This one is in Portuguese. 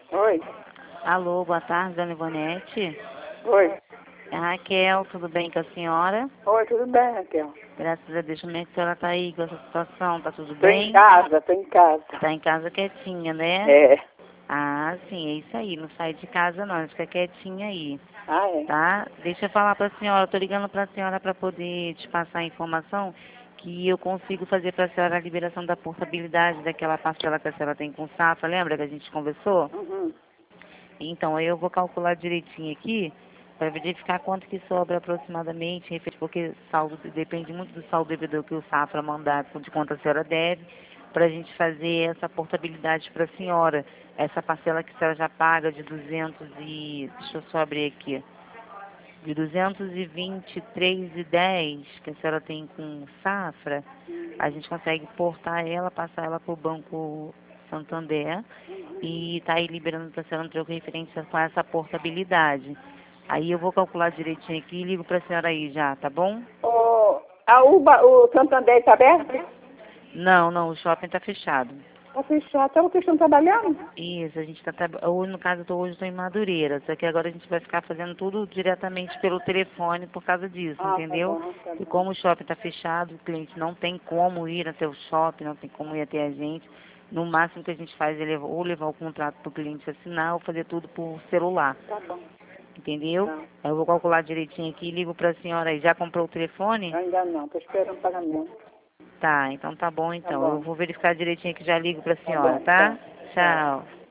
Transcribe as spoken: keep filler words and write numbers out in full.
Oi. Alô, boa tarde, dona Ivonete. Oi. É a Raquel, tudo bem com a senhora? Oi, tudo bem, Raquel? Graças a Deus, como é que a senhora tá aí com essa situação? Tá tudo Tô em bem? casa, tô em casa. Tá em casa quietinha, né? É. Ah, sim, é isso aí. Não sai de casa não, fica quietinha aí, Ah, é. tá? Deixa eu falar pra senhora, eu tô ligando pra senhora pra poder te passar a informação que eu consigo fazer pra senhora a liberação da portabilidade daquela parcela que a senhora tem com o Safra, lembra que a gente conversou? Uhum. Então, aí eu vou calcular direitinho aqui para verificar quanto que sobra aproximadamente, referente- porque saldo depende muito do saldo devedor que o Safra mandar, de quanto a senhora deve, para a gente fazer essa portabilidade para a senhora. Essa parcela que a senhora já paga de duzentos e... Deixa eu só abrir aqui. De duzentos e vinte e três e dez que a senhora tem com o Safra, a gente consegue portar ela, passar ela para o Banco Santander e tá aí liberando para a senhora um troco referente com essa portabilidade. Aí eu vou calcular direitinho aqui e ligo para a senhora aí já, tá bom? O, a Uba, o Santander tá aberto? Não, não, o shopping tá fechado. Tá fechado. Então vocês estão trabalhando? Isso, a gente tá, traba- ou no caso, eu tô, hoje eu tô em Madureira, só que agora a gente vai ficar fazendo tudo diretamente pelo telefone por causa disso, Ah, tá entendeu? bom, tá E bom. como o shopping tá fechado, o cliente não tem como ir até o shopping, não tem como ir até a gente. No máximo que a gente faz é levar, ou levar o contrato pro cliente assinar ou fazer tudo por celular. Tá bom. Entendeu? Tá. Eu vou calcular direitinho aqui e ligo pra senhora aí. Já comprou o telefone? Ainda não, tô esperando o pagamento. Tá, então tá bom Tá então. Eu bom. vou verificar direitinho aqui e já ligo pra Tá senhora, bom, tá? tá. Tchau. Tchau.